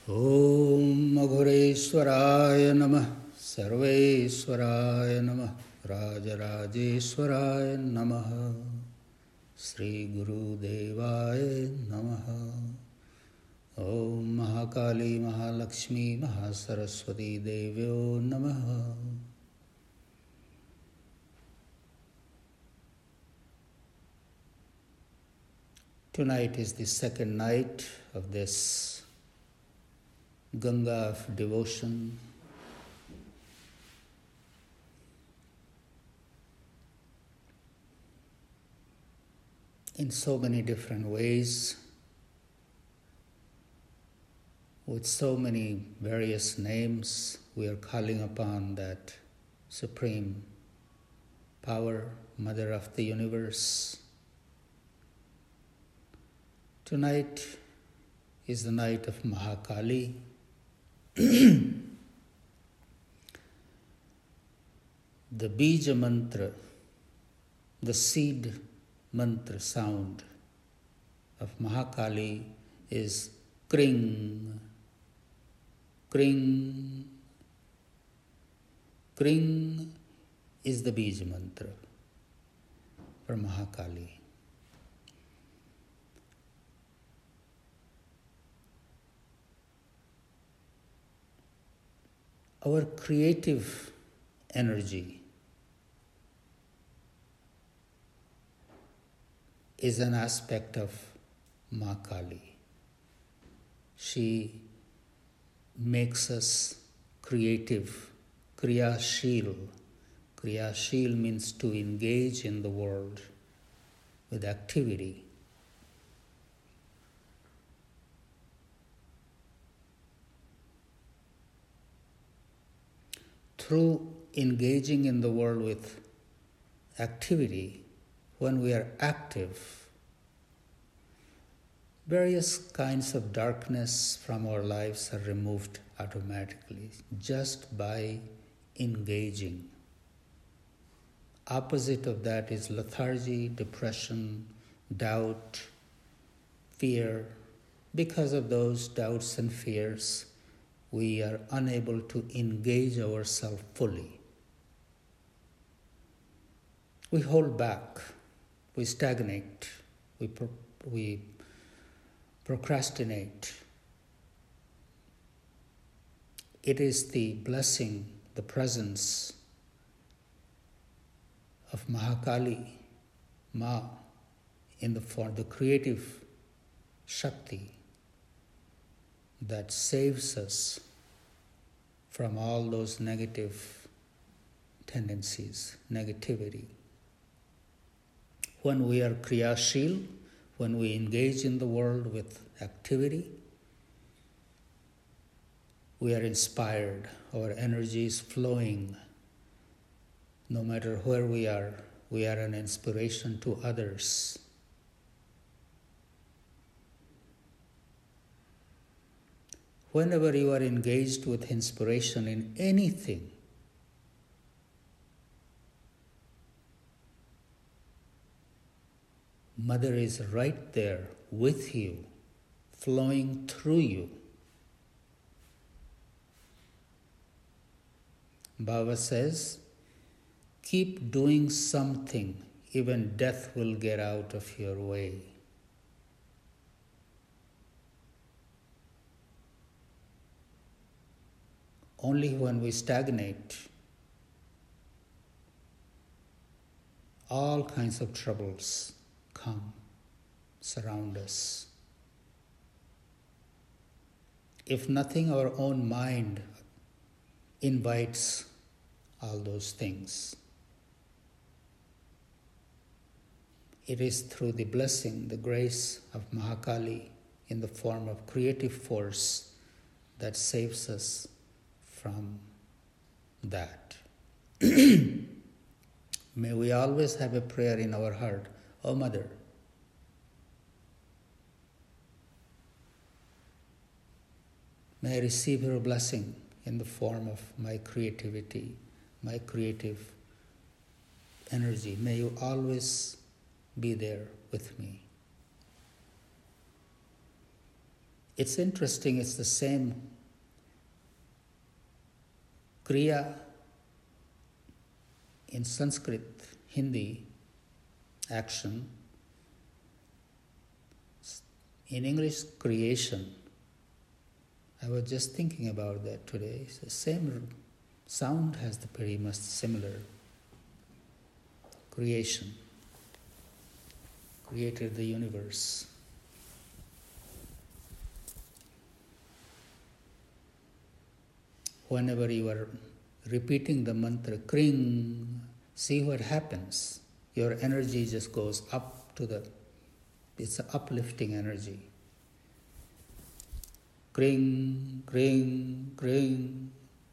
ॐ अघोरेश्वराय नमः सर्वेश्वराय नमः राजराजेश्वराय नमः श्रीगुरुदेवाय नमः। ॐ महाकाली महालक्ष्मी महासरस्वती देव्यो नमः। Tonight is the second night of this Ganga of devotion. In so many different ways, with so many various names, we are calling upon that Supreme Power, Mother of the Universe. Tonight is the night of Mahakali. The Bija mantra, the seed mantra sound of Mahakali is Kring, Kring, Kring is the Bija mantra for Mahakali. Our creative energy is an aspect of Ma Kali. She makes us creative, kriyashil. Kriyashil means to engage in the world with activity. Through engaging in the world with activity, when we are active, various kinds of darkness from our lives are removed automatically just by engaging. Opposite of that is lethargy, depression, doubt, fear. Because of those doubts and fears, we are unable to engage ourselves fully. We hold back, we stagnate, we procrastinate. It is the blessing, the presence of Mahakali, Ma, in the form, the creative Shakti, that saves us from all those negative tendencies, negativity. When we are kriyashil, when we engage in the world with activity, we are inspired, our energy is flowing. No matter where we are an inspiration to others. Whenever you are engaged with inspiration in anything, Mother is right there with you, flowing through you. Baba says, keep doing something, even death will get out of your way. Only when we stagnate, all kinds of troubles come, surround us. If nothing, our own mind invites all those things. It is through the blessing, the grace of Mahakali in the form of creative force that saves us from that. May we always have a prayer in our heart. Oh Mother, may I receive your blessing in the form of my creativity, my creative energy. May you always be there with me. It's interesting, it's the same kriya in Sanskrit, Hindi, action. In English, creation. I was just thinking about that today. It's the same sound has the pretty much similar. Creation. Created the universe. Whenever you are repeating the mantra, kring, see what happens. Your energy just goes up to it's an uplifting energy. Kring, kring, kring.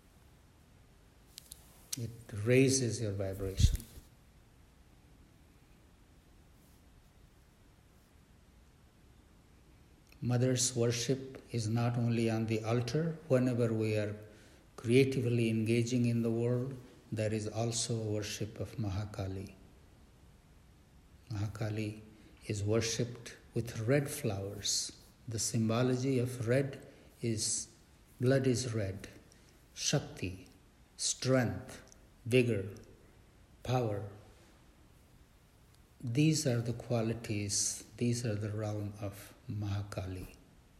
It raises your vibration. Mother's worship is not only on the altar. Whenever we are creatively engaging in the world, there is also a worship of Mahakali. Mahakali is worshipped with red flowers. The symbology of red is, blood is red, Shakti, strength, vigor, power. These are the qualities, these are the realm of Mahakali.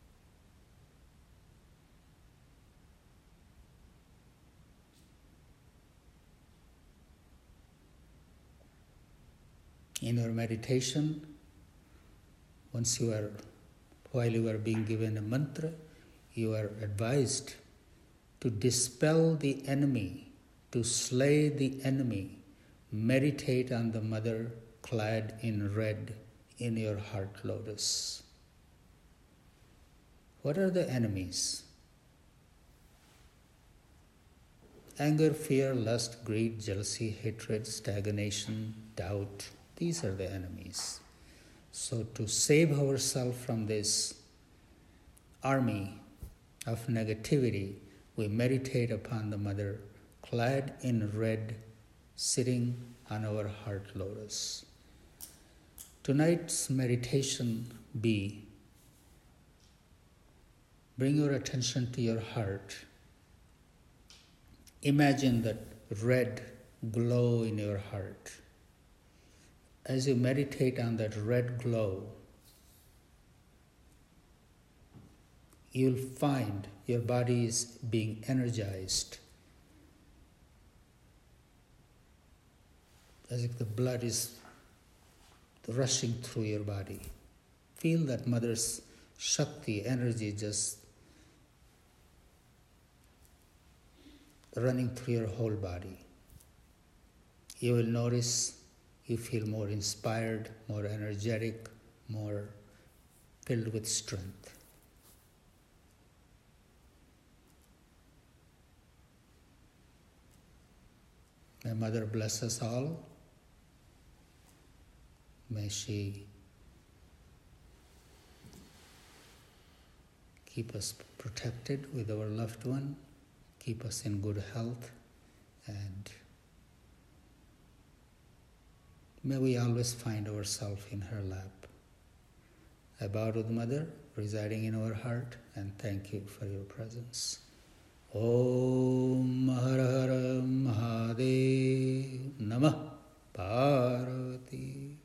In your meditation, while you are being given a mantra, you are advised to dispel the enemy, to slay the enemy. Meditate on the mother clad in red in your heart lotus. What are the enemies? Anger, fear, lust, greed, jealousy, hatred, stagnation, doubt. These are the enemies. So to save ourselves from this army of negativity, we meditate upon the mother clad in red, sitting on our heart lotus. Tonight's meditation be, bring your attention to your heart. Imagine that red glow in your heart. As you meditate on that red glow, you'll find your body is being energized, as if the blood is rushing through your body. Feel that mother's Shakti, energy just running through your whole body. You will notice you feel more inspired, more energetic, more filled with strength. May Mother bless us all. May she keep us protected with our loved one, keep us in good health, and may we always find ourselves in her lap. I bow to the Mother residing in our heart and thank you for your presence. Om Har Har Mahadev Namah Parvati.